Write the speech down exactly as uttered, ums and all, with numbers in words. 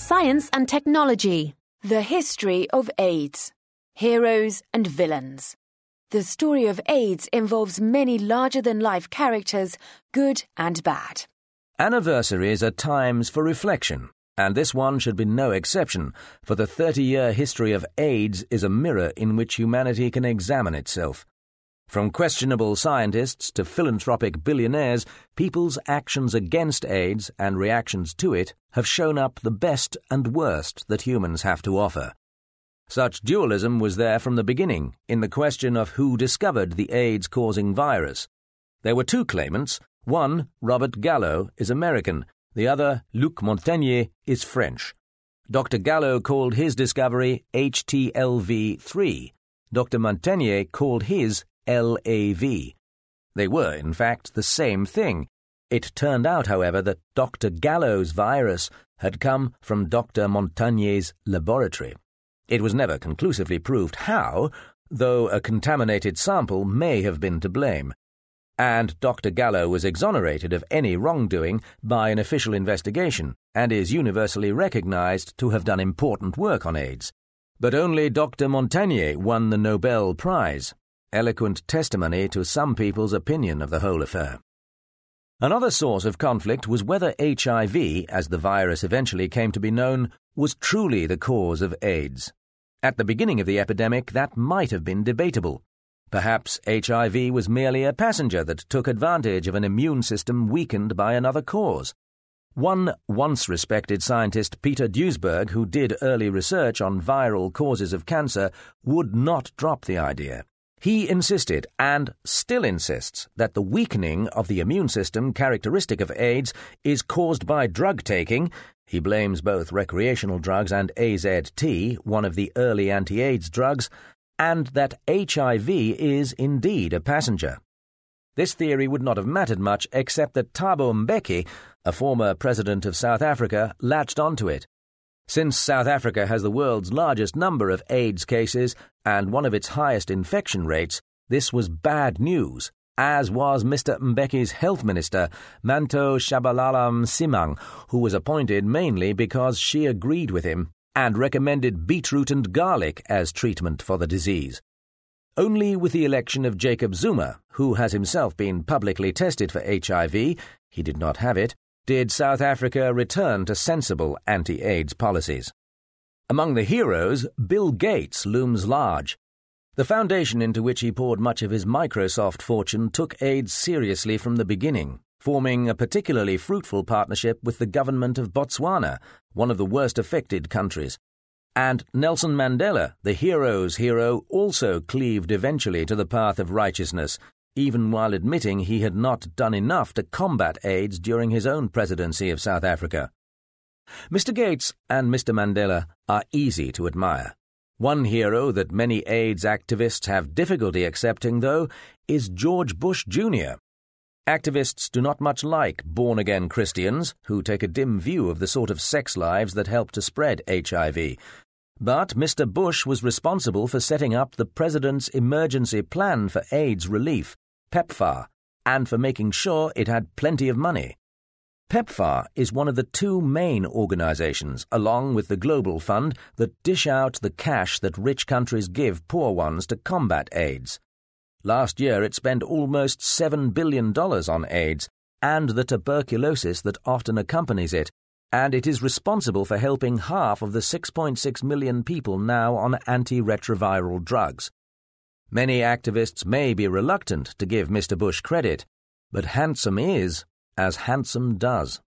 Science and technology. The history of AIDS. Heroes and villains. The story of AIDS involves many larger-than-life characters, good and bad. Anniversaries are times for reflection, and this one should be no exception, for the thirty-year history of AIDS is a mirror in which humanity can examine itself. From questionable scientists to philanthropic billionaires, people's actions against AIDS and reactions to it have shown up the best and worst that humans have to offer. Such dualism was there from the beginning in the question of who discovered the AIDS-causing virus. There were two claimants. One, Robert Gallo, is American. The other, Luc Montagnier, is French. Doctor Gallo called his discovery H T L V three. Doctor Montagnier called his L A V. They were, in fact, the same thing. It turned out, however, that Doctor Gallo's virus had come from Doctor Montagnier's laboratory. It was never conclusively proved how, though a contaminated sample may have been to blame. And Doctor Gallo was exonerated of any wrongdoing by an official investigation and is universally recognized to have done important work on AIDS. But only Doctor Montagnier won the Nobel Prize. Eloquent testimony to some people's opinion of the whole affair. Another source of conflict was whether H I V, as the virus eventually came to be known, was truly the cause of AIDS. At the beginning of the epidemic, that might have been debatable. Perhaps H I V was merely a passenger that took advantage of an immune system weakened by another cause. One once-respected scientist, Peter Duesberg, who did early research on viral causes of cancer, would not drop the idea. He insisted, and still insists, that the weakening of the immune system characteristic of AIDS is caused by drug taking. He blames both recreational drugs and A Z T, one of the early anti-AIDS drugs, and that H I V is indeed a passenger. This theory would not have mattered much except that Thabo Mbeki, a former president of South Africa, latched onto it. Since South Africa has the world's largest number of AIDS cases and one of its highest infection rates, this was bad news, as was Mister Mbeki's health minister, Manto Shabalala Msimang, who was appointed mainly because she agreed with him and recommended beetroot and garlic as treatment for the disease. Only with the election of Jacob Zuma, who has himself been publicly tested for H I V, he did not have it, did South Africa return to sensible anti-AIDS policies. Among the heroes, Bill Gates looms large. The foundation into which he poured much of his Microsoft fortune took AIDS seriously from the beginning, forming a particularly fruitful partnership with the government of Botswana, one of the worst affected countries. And Nelson Mandela, the hero's hero, also cleaved eventually to the path of righteousness, even while admitting he had not done enough to combat AIDS during his own presidency of South Africa. Mister Gates and Mister Mandela are easy to admire. One hero that many AIDS activists have difficulty accepting, though, is George Bush Junior Activists do not much like born-again Christians who take a dim view of the sort of sex lives that help to spread H I V. But Mister Bush was responsible for setting up the President's Emergency Plan for AIDS Relief, PEPFAR, and for making sure it had plenty of money. PEPFAR is one of the two main organizations, along with the Global Fund, that dish out the cash that rich countries give poor ones to combat AIDS. Last year it spent almost seven billion dollars on AIDS and the tuberculosis that often accompanies it, and it is responsible for helping half of the six point six million people now on antiretroviral drugs. Many activists may be reluctant to give Mister Bush credit, but handsome is as handsome does.